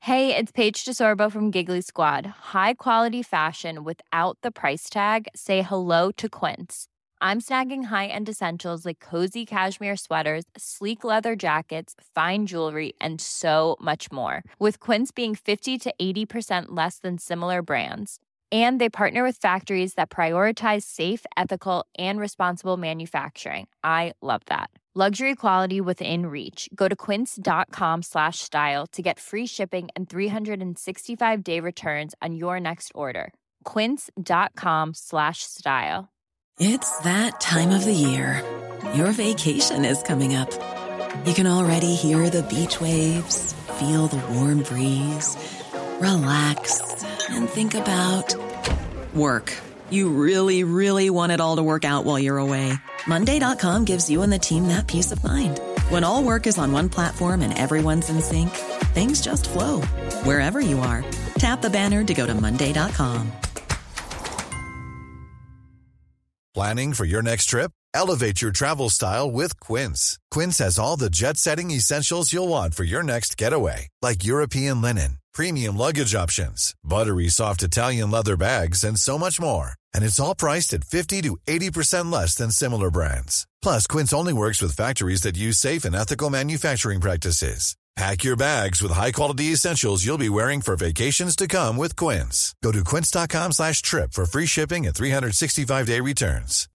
Hey, it's Paige DeSorbo from Giggly Squad. High quality fashion without the price tag. Say hello to Quince. I'm snagging high-end essentials like cozy cashmere sweaters, sleek leather jackets, fine jewelry, and so much more. With Quince being 50 to 80% less than similar brands. And they partner with factories that prioritize safe, ethical, and responsible manufacturing. I love that. Luxury quality within reach. Go to quince.com/style to get free shipping and 365-day returns on your next order. Quince.com/style. It's that time of the year. Your vacation is coming up. You can already hear the beach waves, feel the warm breeze, relax, and think about work. You really, really want it all to work out while you're away. Monday.com gives you and the team that peace of mind. When all work is on one platform and everyone's in sync, things just flow. Wherever you are, tap the banner to go to Monday.com. Planning for your next trip? Elevate your travel style with Quince. Quince has all the jet-setting essentials you'll want for your next getaway, like European linen, premium luggage options, buttery soft Italian leather bags, and so much more. And it's all priced at 50 to 80% less than similar brands. Plus, Quince only works with factories that use safe and ethical manufacturing practices. Pack your bags with high-quality essentials you'll be wearing for vacations to come with Quince. Go to quince.com/trip for free shipping and 365-day returns.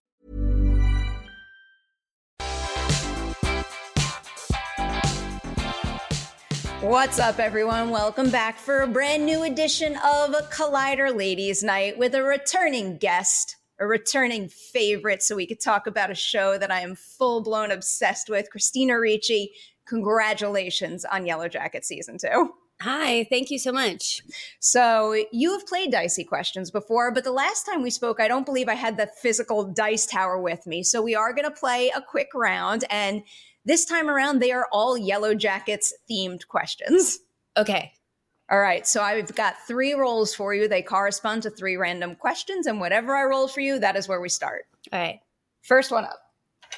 What's up, everyone? Welcome back for a brand new edition of Collider Ladies Night with a returning guest, a returning favorite, so we could talk about a show that I am full-blown obsessed with. Christina Ricci, congratulations on Yellow Jacket Season 2. Hi, thank you so much. So you have played Dicey Questions before, but the last time we spoke, I don't believe I had the physical dice tower with me. So we are going to play a quick round, and this time around, they are all Yellow Jackets themed questions. Okay. All right. So I've got 3 rolls for you. They correspond to 3 random questions. And whatever I roll for you, that is where we start. All right. First one up.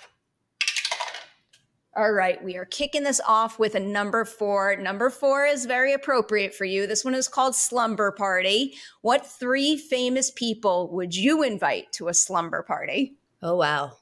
All right. We are kicking this off with a number 4. Number 4 is very appropriate for you. This one is called Slumber Party. What 3 famous people would you invite to a slumber party? Oh, wow.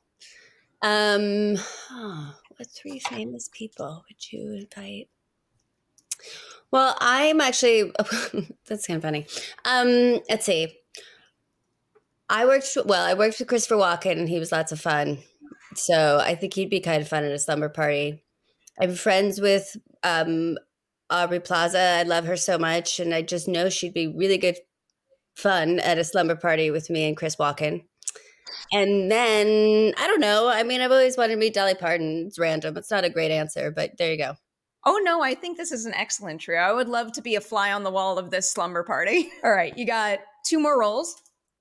What 3 famous people would you invite? Well, I'm actually, that's kind of funny. Let's see. I worked with Christopher Walken, and he was lots of fun. So I think he'd be kind of fun at a slumber party. I'm friends with Aubrey Plaza. I love her so much, and I just know she'd be really good fun at a slumber party with me and Chris Walken. And then, I don't know. I mean, I've always wanted to meet Dolly Parton. It's random. It's not a great answer, but there you go. Oh, no, I think this is an excellent trio. I would love to be a fly on the wall of this slumber party. All right, you got 2 more rolls.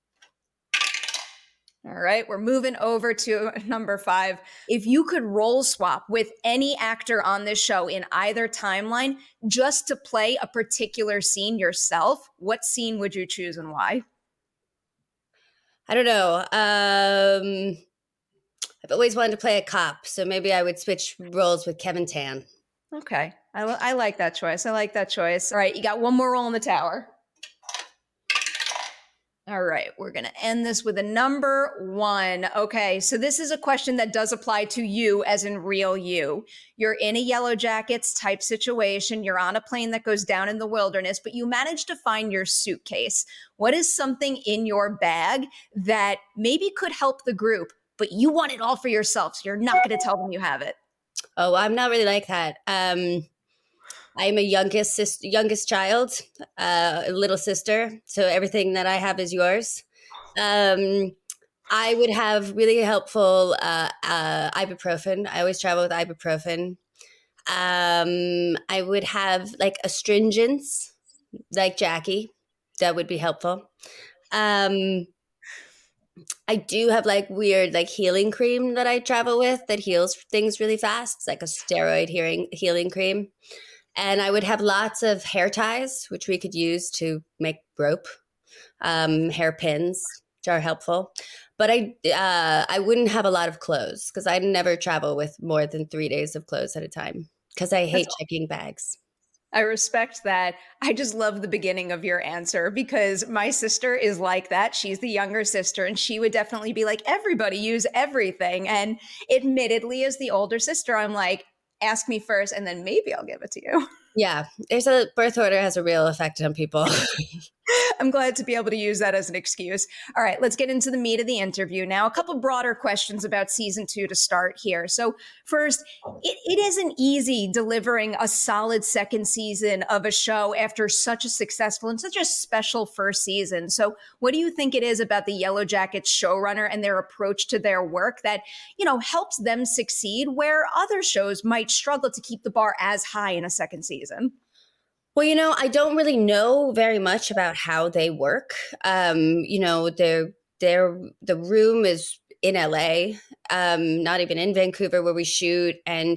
All right, we're moving over to number 5. If you could role swap with any actor on this show in either timeline just to play a particular scene yourself, what scene would you choose and why? I don't know. I've always wanted to play a cop, so maybe I would switch roles with Kevin Tan. Okay. I like that choice. I like that choice. All right, you got 1 more roll in the tower. All right, we're going to end this with a number 1. Okay, so this is a question that does apply to you as in real you. You're in a Yellow Jackets type situation. You're on a plane that goes down in the wilderness, but you managed to find your suitcase. What is something in your bag that maybe could help the group, but you want it all for yourself, so you're not going to tell them you have it? Oh, I'm not really like that. I'm a youngest child, a little sister. So everything that I have is yours. I would have really helpful ibuprofen. I always travel with ibuprofen. I would have like astringents, like Jackie. That would be helpful. I do have like weird like healing cream that I travel with that heals things really fast. It's like a steroid healing cream. And I would have lots of hair ties, which we could use to make rope, hair pins, which are helpful. But I wouldn't have a lot of clothes because I never travel with more than 3 days of clothes at a time because I hate checking bags. I respect that. I just love the beginning of your answer because my sister is like that. She's the younger sister, and she would definitely be like, everybody use everything. And admittedly, as the older sister, I'm like, ask me first, and then maybe I'll give it to you. Yeah, there's a birth order has a real effect on people. I'm glad to be able to use that as an excuse. All right, let's get into the meat of the interview now. A couple broader questions about season 2 to start here. So first, it isn't easy delivering a solid second season of a show after such a successful and such a special first season. So what do you think it is about the Yellow Jackets showrunner and their approach to their work that, helps them succeed where other shows might struggle to keep the bar as high in a second season? Well, I don't really know very much about how they work. The room is in LA, not even in Vancouver where we shoot. And,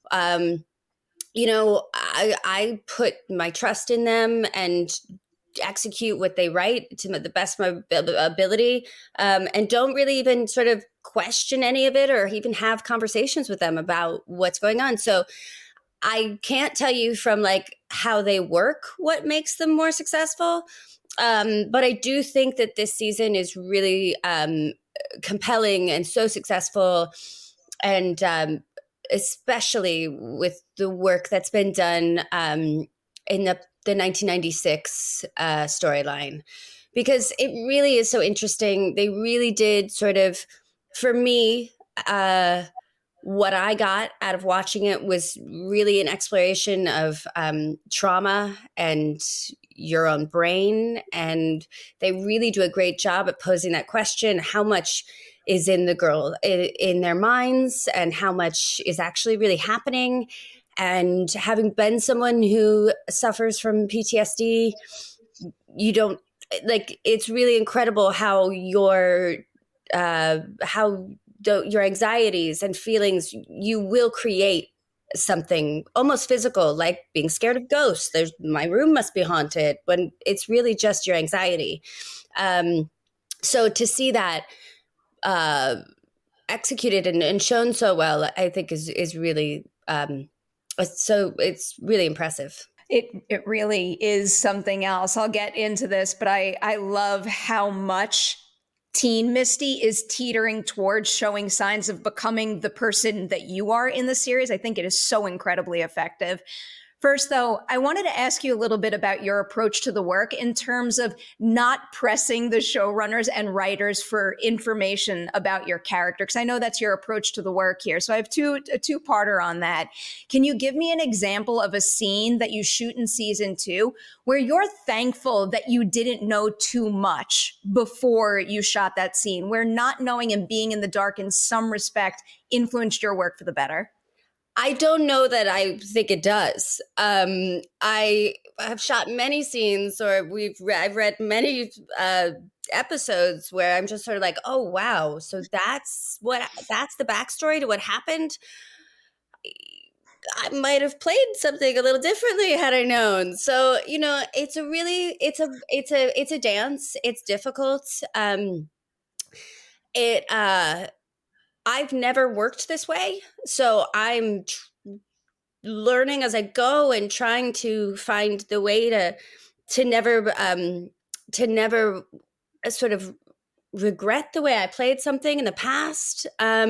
I put my trust in them and execute what they write to the best of my ability, and don't really even sort of question any of it or even have conversations with them about what's going on. So I can't tell you from how they work what makes them more successful. But I do think that this season is really compelling and so successful. And especially with the work that's been done in the 1996 storyline, because it really is so interesting. They really did sort of, for me, what I got out of watching it was really an exploration of trauma and your own brain. And they really do a great job at posing that question, how much is in the girl, in their minds, and how much is actually really happening. And having been someone who suffers from PTSD, it's really incredible how your anxieties and feelings, you will create something almost physical, like being scared of ghosts. My room must be haunted, when it's really just your anxiety. So to see that executed and shown so well, I think is really it's really impressive. It really is something else. I'll get into this, but I love how much teen Misty is teetering towards showing signs of becoming the person that you are in the series. I think it is so incredibly effective. First, though, I wanted to ask you a little bit about your approach to the work in terms of not pressing the showrunners and writers for information about your character, because I know that's your approach to the work here. So I have a two-parter on that. Can you give me an example of a scene that you shoot in season 2 where you're thankful that you didn't know too much before you shot that scene, where not knowing and being in the dark in some respect influenced your work for the better? I don't know that I think it does. I have shot many scenes, or I've read many episodes where I'm just sort of like, oh wow, so that's the backstory to what happened. I might have played something a little differently had I known. So it's a dance. It's difficult. I've never worked this way, so I'm learning as I go and trying to find the way to never sort of regret the way I played something in the past.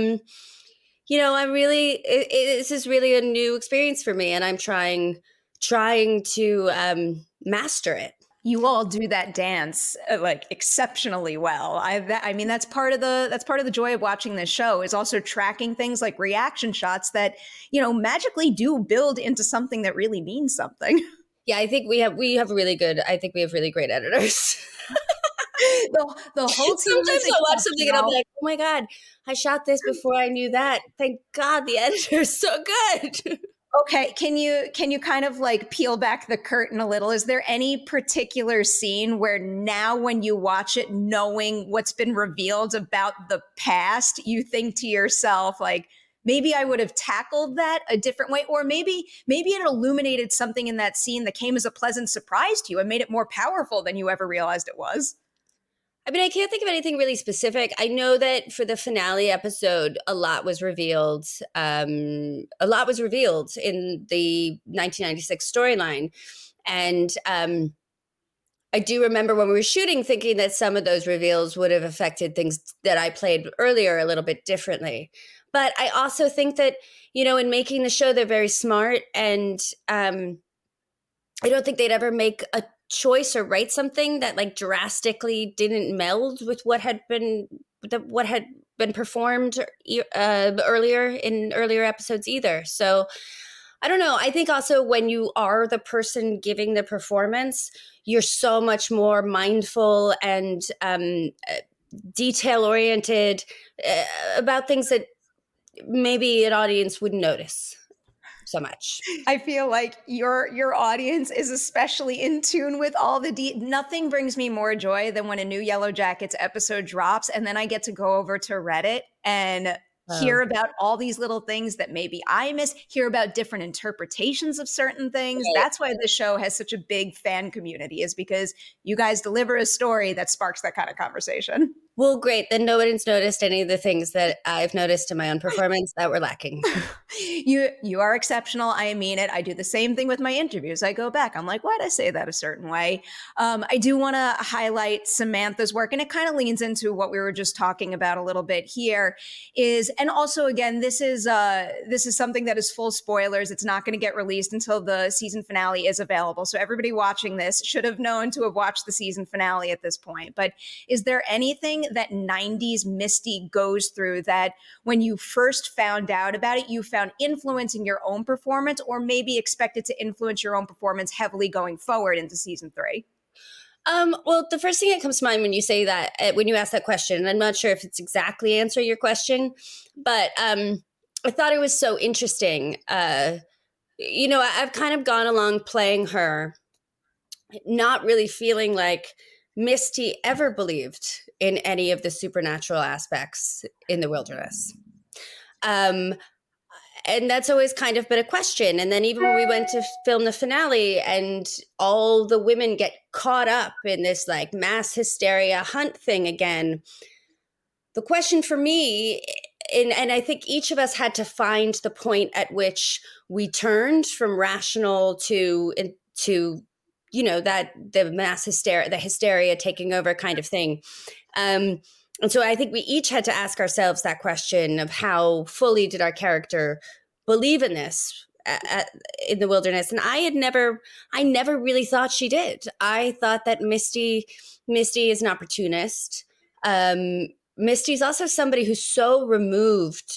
This is really a new experience for me, and I'm trying to master it. You all do that dance exceptionally well. I mean, that's part of the joy of watching this show, is also tracking things like reaction shots that, magically do build into something that really means something. Yeah, I think we have really great editors. the whole team. Sometimes I'll watch something and I'll be like, oh my God, I shot this before I knew that. Thank God the editor is so good. Okay, can you kind of peel back the curtain a little? Is there any particular scene where now when you watch it, knowing what's been revealed about the past, you think to yourself, maybe I would have tackled that a different way, or maybe it illuminated something in that scene that came as a pleasant surprise to you and made it more powerful than you ever realized it was? I mean, I can't think of anything really specific. I know that for the finale episode, a lot was revealed. A lot was revealed in the 1996 storyline. And I do remember when we were shooting thinking that some of those reveals would have affected things that I played earlier a little bit differently. But I also think that, you know, in making the show, they're very smart. And I don't think they'd ever make a choice or write something that like drastically didn't meld with what had been performed earlier in earlier episodes either. So I don't know. I think also when you are the person giving the performance, you're so much more mindful and detail oriented about things that maybe an audience wouldn't notice so much. I feel like your audience is especially in tune with all the nothing brings me more joy than when a new Yellow Jackets episode drops and then I get to go over to Reddit and hear about all these little things that maybe I miss, hear about different interpretations of certain things. Right. That's why the show has such a big fan community, is because you guys deliver a story that sparks that kind of conversation. Well, great. Then nobody's noticed any of the things that I've noticed in my own performance that were lacking. You are exceptional. I mean it. I do the same thing with my interviews. I go back. I'm like, why'd I say that a certain way? I do want to highlight Samantha's work, and it kind of leans into what we were just talking about a little bit here. And also, again, this is something that is full spoilers. It's not going to get released until the season finale is available. So everybody watching this should have known to have watched the season finale at this point. But is there anything that 90s Misty goes through that when you first found out about it, you found influence in your own performance, or maybe expected to influence your own performance heavily going forward into season 3? Well, the first thing that comes to mind when you say that, when you ask that question, I'm not sure if it's exactly answer your question, but I thought it was so interesting. You know, I've kind of gone along playing her, not really feeling like Misty ever believed in any of the supernatural aspects in the wilderness. And that's always kind of been a question. And then even when we went to film the finale and all the women get caught up in this like mass hysteria hunt thing again, the question for me, and I think each of us had to find the point at which we turned from rational to you know, that the mass hysteria, the hysteria taking over kind of thing. And so I think we each had to ask ourselves that question of how fully did our character believe in this in the wilderness. And I never really thought she did. I thought that Misty is an opportunist. Misty's also somebody who's so removed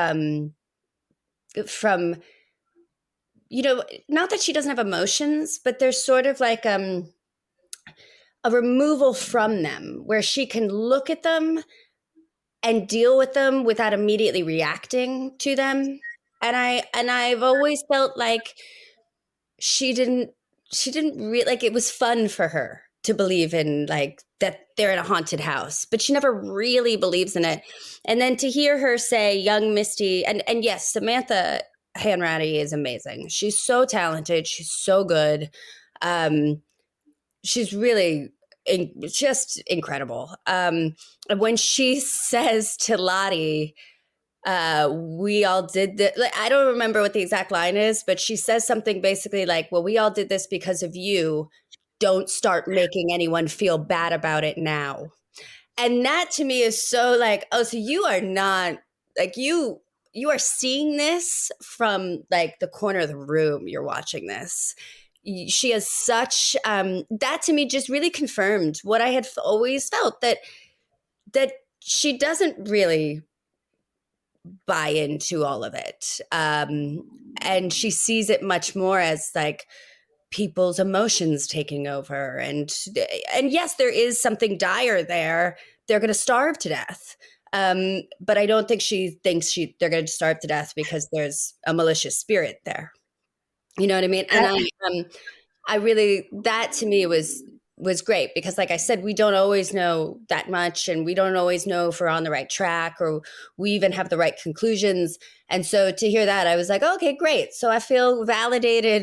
from, you know, not that she doesn't have emotions, but there's sort of like a removal from them where she can look at them and deal with them without immediately reacting to them. And I've always felt like she didn't really, like, it was fun for her to believe in like that they're in a haunted house, but she never really believes in it. And then to hear her say young Misty, and yes, Samantha Hanratty is amazing. She's so talented. She's so good. She's really just incredible. When she says to Lottie, we all did this. Like, I don't remember what the exact line is, but she says something basically like, well, we all did this because of you. Don't start making anyone feel bad about it now. And that to me is so like, oh, so you are not like you are seeing this from like the corner of the room. You're watching this. She has such, that to me just really confirmed what I had always felt, that she doesn't really buy into all of it. And she sees it much more as like people's emotions taking over. And yes, there is something dire there. They're going to starve to death. But I don't think she thinks they're going to starve to death because there's a malicious spirit there. You know what I mean? And I really, that to me was great because like I said, we don't always know that much and we don't always know if we're on the right track or we even have the right conclusions. And so to hear that, I was like, okay, great. So I feel validated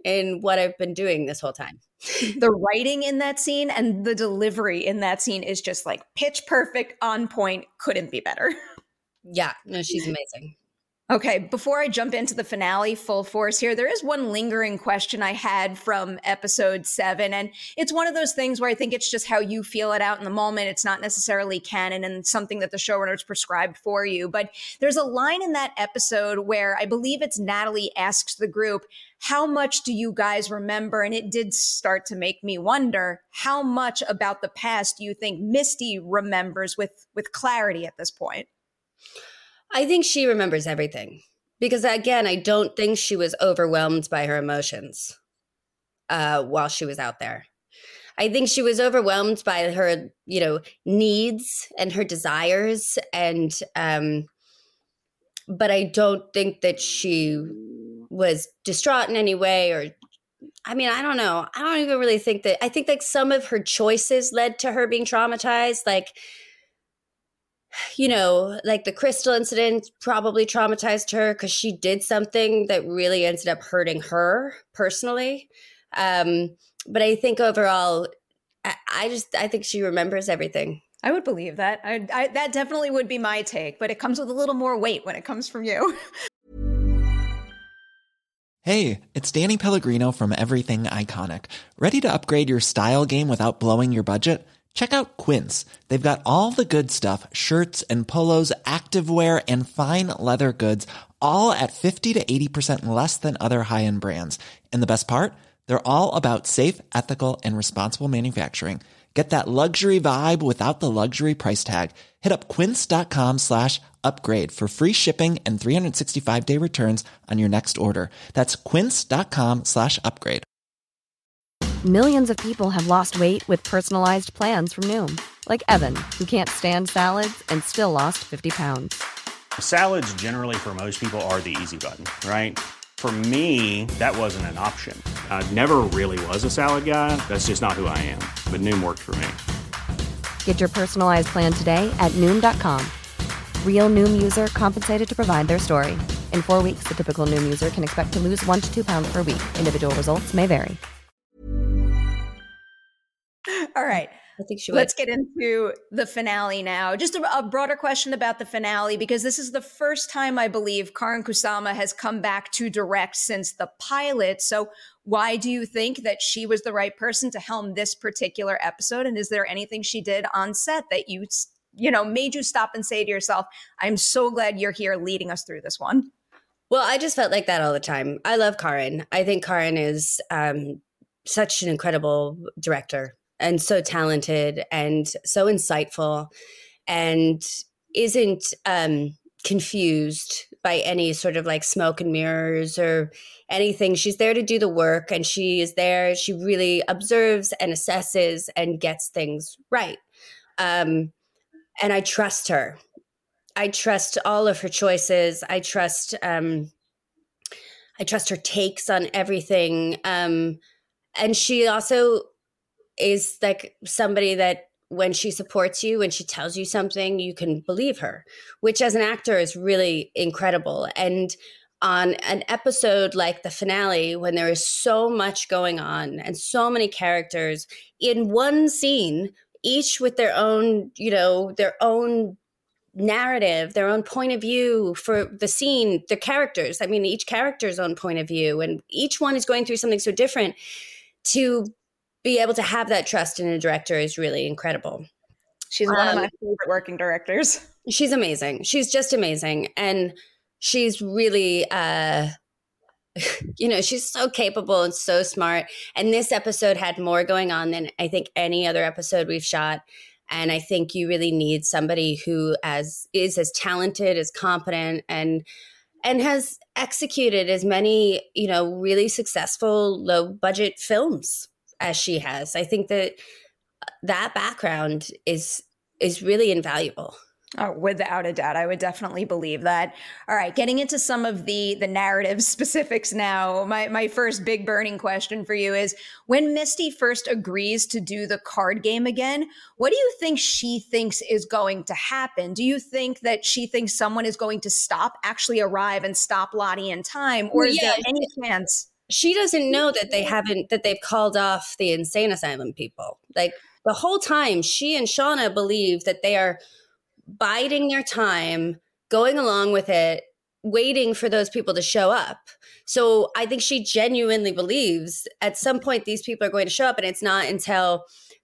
in what I've been doing this whole time. The writing in that scene and the delivery in that scene is just like pitch perfect, on point, couldn't be better. Yeah, no, she's amazing. Okay, before I jump into the finale full force here, there is one lingering question I had from episode 7. And it's one of those things where I think it's just how you feel it out in the moment. It's not necessarily canon and something that the showrunners prescribed for you. But there's a line in that episode where I believe it's Natalie asks the group, how much do you guys remember? And it did start to make me wonder, how much about the past do you think Misty remembers with clarity at this point? I think she remembers everything because, again, I don't think she was overwhelmed by her emotions while she was out there. I think she was overwhelmed by her, needs and her desires. And, but I don't think that she was distraught in any way I don't know. I don't even really think that. I think like some of her choices led to her being traumatized. Like the crystal incident probably traumatized her because she did something that really ended up hurting her personally. But I think overall, I think she remembers everything. I would believe that. That definitely would be my take, but it comes with a little more weight when it comes from you. Hey, it's Danny Pellegrino from Everything Iconic. Ready to upgrade your style game without blowing your budget? Check out Quince. They've got all the good stuff, shirts and polos, activewear, and fine leather goods, all at 50 to 80% less than other high-end brands. And the best part? They're all about safe, ethical, and responsible manufacturing. Get that luxury vibe without the luxury price tag. Hit up quince.com/upgrade for free shipping and 365-day returns on your next order. That's quince.com/upgrade. Millions of people have lost weight with personalized plans from Noom. Like Evan, who can't stand salads and still lost 50 pounds. Salads generally for most people are the easy button, right? For me, that wasn't an option. I never really was a salad guy. That's just not who I am. But Noom worked for me. Get your personalized plan today at Noom.com. Real Noom user compensated to provide their story. In 4 weeks, the typical Noom user can expect to lose 1 to 2 pounds per week. Individual results may vary. All right. I think she Let's get into the finale now. Just a broader question about the finale, because this is the first time I believe Karyn Kusama has come back to direct since the pilot. So why do you think that she was the right person to helm this particular episode? And is there anything she did on set that made you stop and say to yourself, I'm so glad you're here leading us through this one? Well, I just felt like that all the time. I love Karyn. I think Karyn is such an incredible director. And so talented and so insightful and isn't confused by any sort of like smoke and mirrors or anything. She's there to do the work and she is there. She really observes and assesses and gets things right. And I trust her. I trust all of her choices. I trust her takes on everything. And she also is like somebody that when she supports you, when she tells you something, you can believe her, which as an actor is really incredible. And on an episode like the finale, when there is so much going on and so many characters in one scene, each with their own, their own narrative, their own point of view for the scene, the characters. I mean, each character's own point of view, and each one is going through something so different. To be able to have that trust in a director is really incredible. She's one of my favorite working directors. She's amazing. She's just amazing. And she's really, she's so capable and so smart. And this episode had more going on than I think any other episode we've shot. And I think you really need somebody who is as talented, as competent, and has executed as many, really successful low budget films as she has. I think that background is really invaluable. Oh, without a doubt. I would definitely believe that. All right, getting into some of the narrative specifics now. My first big burning question for you is, when Misty first agrees to do the card game again, what do you think she thinks is going to happen? Do you think that she thinks someone is going to arrive and stop Lottie in time? Or is there any chance? she doesn't know that they've called off the insane asylum people. Like the whole time, she and Shauna believe that they are biding their time, going along with it, waiting for those people to show up. So I think she genuinely believes at some point these people are going to show up, and it's not until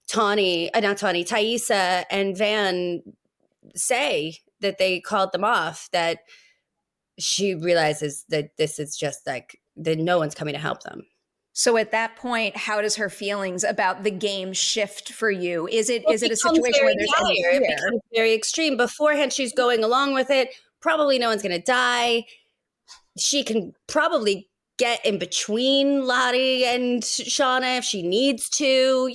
Taissa and Van say that they called them off that she realizes that this is just like that no one's coming to help them. So at that point, how does her feelings about the game shift for you? Is it a situation where there's it becomes very extreme? Beforehand, she's going along with it. Probably no one's going to die. She can probably get in between Lottie and Shauna if she needs to,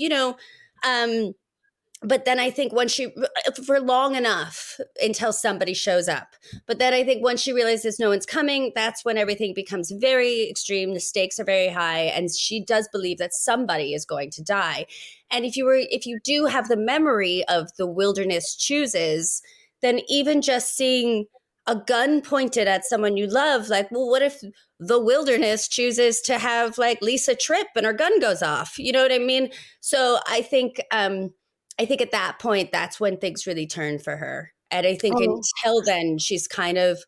but then I think for long enough until somebody shows up. But then I think once she realizes no one's coming, that's when everything becomes very extreme. The stakes are very high. And she does believe that somebody is going to die. And if you do have the memory of the Wilderness Chooses, then even just seeing a gun pointed at someone you love, like, well, what if the Wilderness chooses to have like Lisa trip and her gun goes off? You know what I mean? So I think at that point, that's when things really turn for her. And I think until then, she's kind of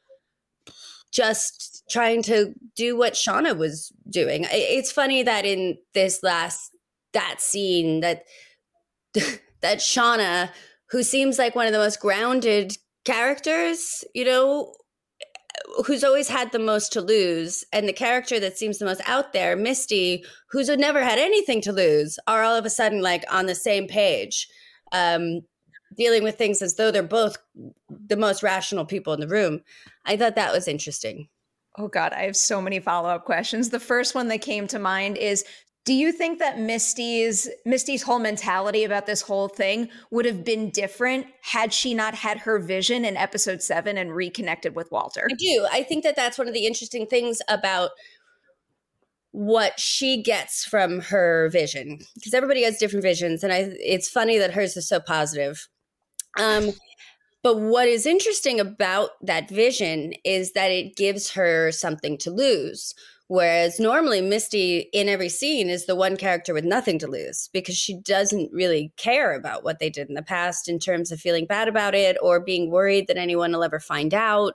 just trying to do what Shauna was doing. It's funny that in that scene that Shauna, who seems like one of the most grounded characters, who's always had the most to lose, and the character that seems the most out there, Misty, who's never had anything to lose, are all of a sudden like on the same page, dealing with things as though they're both the most rational people in the room. I thought that was interesting. Oh God, I have so many follow-up questions. The first one that came to mind is, do you think that Misty's whole mentality about this whole thing would have been different had she not had her vision in episode 7 and reconnected with Walter? I do. I think that that's one of the interesting things about what she gets from her vision, because everybody has different visions, and it's funny that hers is so positive. But what is interesting about that vision is that it gives her something to lose. Whereas normally Misty in every scene is the one character with nothing to lose, because she doesn't really care about what they did in the past in terms of feeling bad about it or being worried that anyone will ever find out.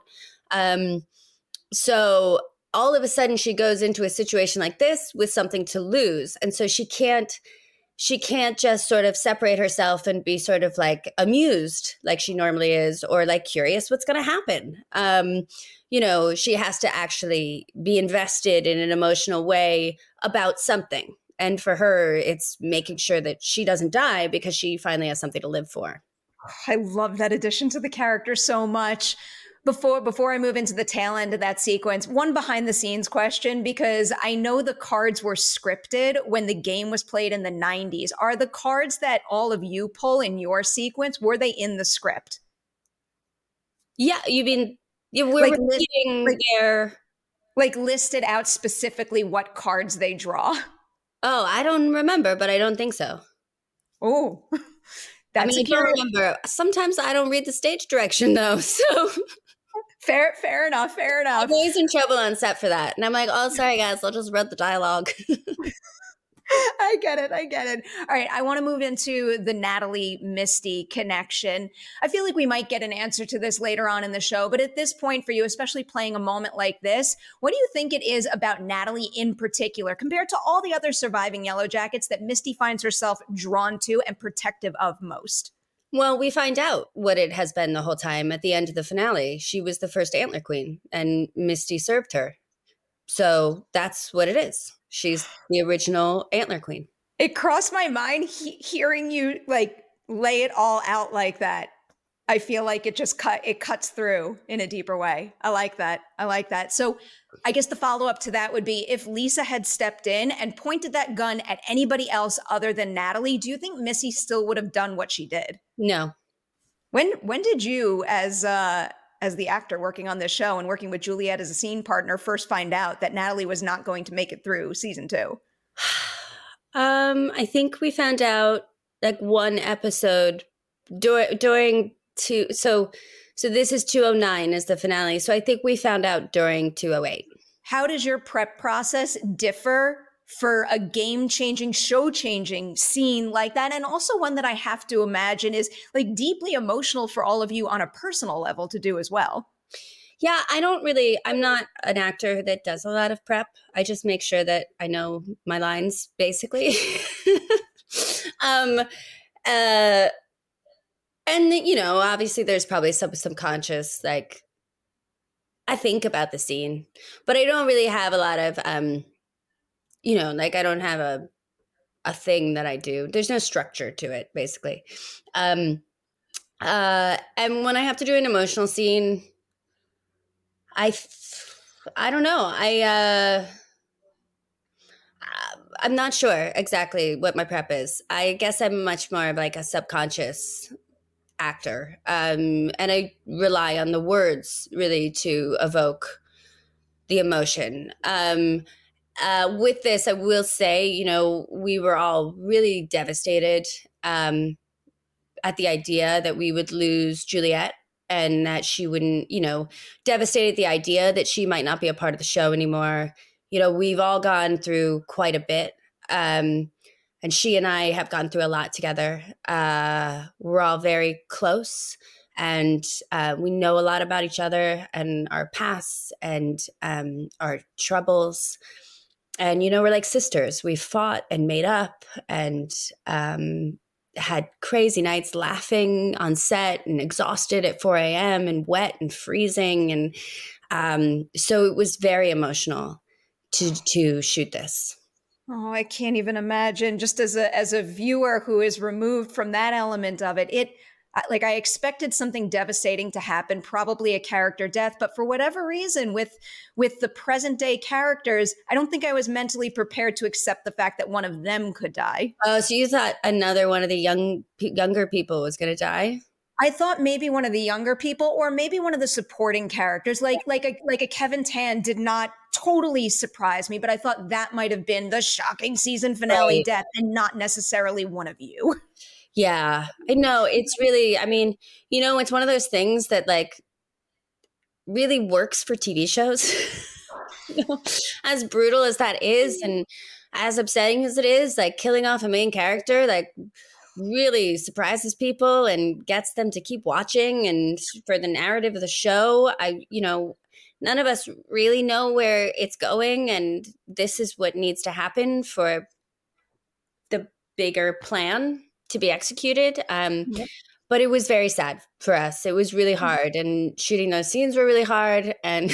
So all of a sudden she goes into a situation like this with something to lose. And so she can't just sort of separate herself and be sort of like amused like she normally is, or like curious what's going to happen. She has to actually be invested in an emotional way about something. And for her, it's making sure that she doesn't die because she finally has something to live for. I love that addition to the character so much. Before I move into the tail end of that sequence, one behind the scenes question, because I know the cards were scripted when the game was played in the 90s. Are the cards that all of you pull in your sequence, were they in the script? Yeah, you mean we're like repeating their... Like listed out specifically what cards they draw? Oh, I don't remember, but I don't think so. Oh, I don't remember. Sometimes I don't read the stage direction though, so... Fair enough. I'm always in trouble on set for that. And I'm like, oh, sorry, guys, I'll just read the dialogue. I get it. All right, I want to move into the Natalie-Misty connection. I feel like we might get an answer to this later on in the show, but at this point for you, especially playing a moment like this, what do you think it is about Natalie in particular, compared to all the other surviving Yellow Jackets, that Misty finds herself drawn to and protective of most? Well, we find out what it has been the whole time at the end of the finale. She was the first Antler Queen, and Misty served her. So that's what it is. She's the original Antler Queen. It crossed my mind hearing you like lay it all out like that. I feel like it cuts through in a deeper way. I like that. So I guess the follow-up to that would be, if Lisa had stepped in and pointed that gun at anybody else other than Natalie, do you think Missy still would have done what she did? No. When did you, as the actor working on this show and working with Juliet as a scene partner, first find out that Natalie was not going to make it through season 2? I think we found out like one episode during so this is 209 is the finale. So I think we found out during 208. how does your prep process differ for a game-changing, show-changing scene like that? And also one that I have to imagine is like deeply emotional for all of you on a personal level to do as well. Yeah, I'm not an actor that does a lot of prep. I just make sure that I know my lines, basically. And, obviously there's probably some subconscious, like, I think about the scene, but I don't really have a lot of, I don't have a thing that I do. There's no structure to it, basically. And when I have to do an emotional scene, I don't know. I'm not sure exactly what my prep is. I guess I'm much more of like a subconscious actor. And I rely on the words really to evoke the emotion. With this, I will say, we were all really devastated at the idea that we would lose Juliet. And that she wouldn't, devastated at the idea that she might not be a part of the show anymore. We've all gone through quite a bit. And she and I have gone through a lot together. We're all very close. And we know a lot about each other and our pasts and our troubles. And, we're like sisters. We fought and made up and had crazy nights laughing on set and exhausted at 4 a.m. and wet and freezing. And so it was very emotional to shoot this. Oh, I can't even imagine. Just as a viewer who is removed from that element of it, I expected something devastating to happen, probably a character death, but for whatever reason, with the present day characters, I don't think I was mentally prepared to accept the fact that one of them could die. Oh, so you thought another one of the younger people was going to die? I thought maybe one of the younger people, or maybe one of the supporting characters, like a Kevin Tan, did not totally surprise me, but I thought that might have been the shocking season finale death, and not necessarily one of you. Yeah, I know. It's really, it's one of those things that like really works for TV shows. As brutal as that is, and as upsetting as it is, like killing off a main character, like really surprises people and gets them to keep watching. And for the narrative of the show, none of us really know where it's going. And this is what needs to happen for the bigger plan to be executed. Yep. But it was very sad for us. It was really hard, and shooting those scenes were really hard. And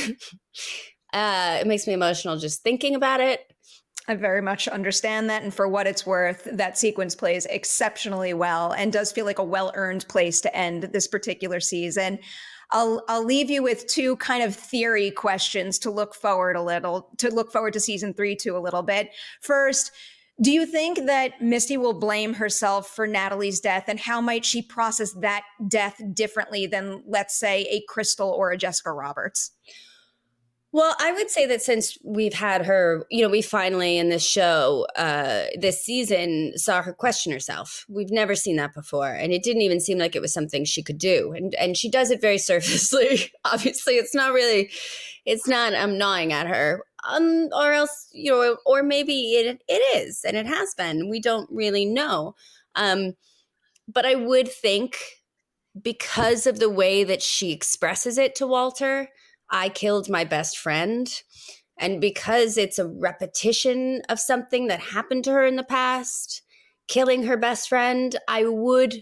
it makes me emotional just thinking about it. I very much understand that. And for what it's worth, that sequence plays exceptionally well and does feel like a well-earned place to end this particular season. I'll leave you with two kind of theory questions to look forward to season 3 to a little bit. First, do you think that Misty will blame herself for Natalie's death, and how might she process that death differently than, let's say, a Crystal or a Jessica Roberts? Well, I would say that since we've had her, we finally in this show, this season, saw her question herself. We've never seen that before. And it didn't even seem like it was something she could do. And she does it very surfacely. Obviously, it's not gnawing at her. Or else, or maybe it is, and it has been. We don't really know. But I would think because of the way that she expresses it to Walter, I killed my best friend. And because it's a repetition of something that happened to her in the past, killing her best friend, I would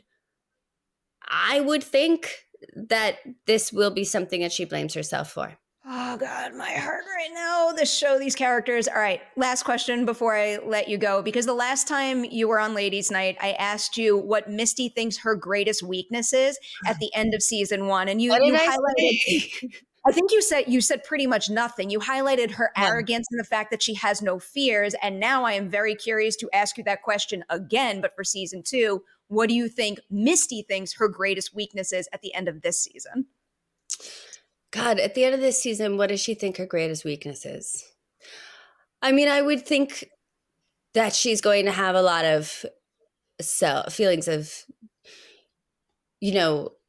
think that this will be something that she blames herself for. Oh God, my heart right now. This show, these characters. All right, last question before I let you go, because the last time you were on Ladies Night, I asked you what Misty thinks her greatest weakness is at the end of season 1. And you highlighted, I think you said pretty much nothing. You highlighted her arrogance and the fact that she has no fears. And now I am very curious to ask you that question again, but for season 2, what do you think Misty thinks her greatest weakness is at the end of this season? God, at the end of this season, what does she think her greatest weakness is? I would think that she's going to have a lot of feelings of,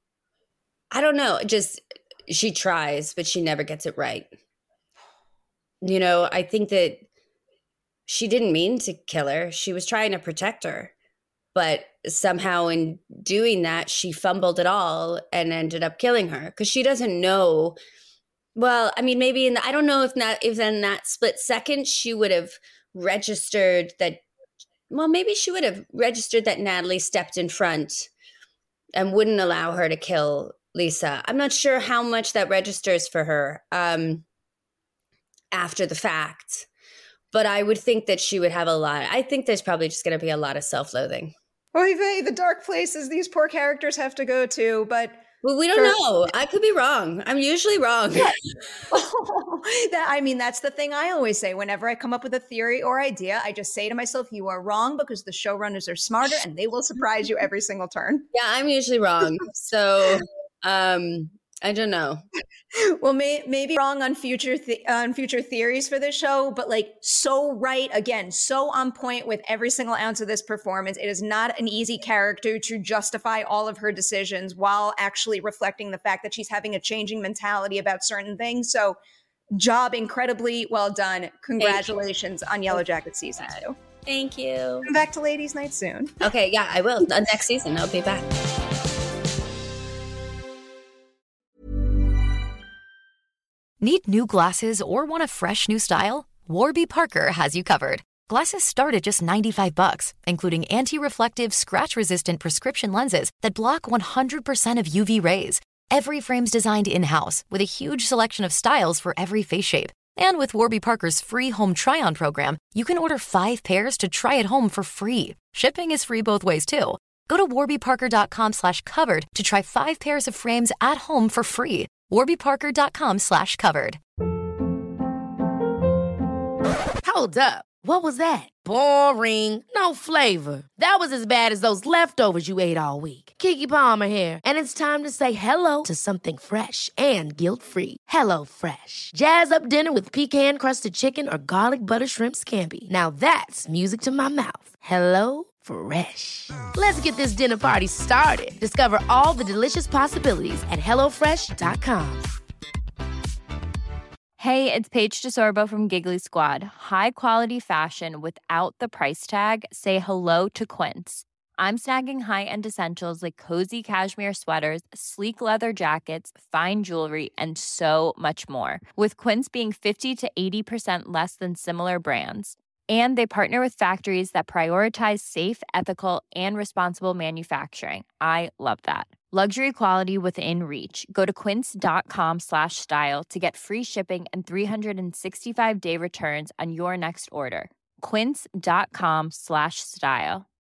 I don't know, just she tries, but she never gets it right. I think that she didn't mean to kill her. She was trying to protect her. But somehow in doing that, she fumbled it all and ended up killing her because she doesn't know. Well, I mean, maybe I don't know if in that split second she would have registered that. Well, maybe she would have registered that Natalie stepped in front and wouldn't allow her to kill Lisa. I'm not sure how much that registers for her after the fact, but I would think that she would have a lot. I think there's probably just going to be a lot of self-loathing. Oy vey, the dark places these poor characters have to go to, but... Well, we don't know. I could be wrong. I'm usually wrong. That's the thing I always say. Whenever I come up with a theory or idea, I just say to myself, you are wrong because the showrunners are smarter and they will surprise you every single turn. Yeah, I'm usually wrong. So, I don't know. Well, maybe wrong on future theories for this show, but so right, again, so on point with every single ounce of this performance. It is not an easy character to justify all of her decisions while actually reflecting the fact that she's having a changing mentality about certain things. So job incredibly well done. Congratulations on Yellow Jackets season 2. Thank you. Come back to Ladies Night soon. Okay, yeah, I will. Next season, I'll be back. Need new glasses or want a fresh new style? Warby Parker has you covered. Glasses start at just $95, including anti-reflective, scratch-resistant prescription lenses that block 100% of UV rays. Every frame's designed in-house with a huge selection of styles for every face shape. And with Warby Parker's free home try-on program, you can order 5 pairs to try at home for free. Shipping is free both ways, too. Go to warbyparker.com/covered to try 5 pairs of frames at home for free. warbyparker.com/covered. Hold up. What was that? Boring. No flavor. That was as bad as those leftovers you ate all week. Keke Palmer here, and it's time to say hello to something fresh and guilt-free. Hello Fresh. Jazz up dinner with pecan-crusted chicken or garlic butter shrimp scampi. Now that's music to my mouth. Hello Fresh. Let's get this dinner party started. Discover all the delicious possibilities at HelloFresh.com. Hey, it's Paige DeSorbo from Giggly Squad. High quality fashion without the price tag. Say hello to Quince. I'm snagging high-end essentials like cozy cashmere sweaters, sleek leather jackets, fine jewelry, and so much more. With Quince being 50 to 80% less than similar brands. And they partner with factories that prioritize safe, ethical, and responsible manufacturing. I love that. Luxury quality within reach. Go to quince.com/style to get free shipping and 365-day returns on your next order. Quince.com/style.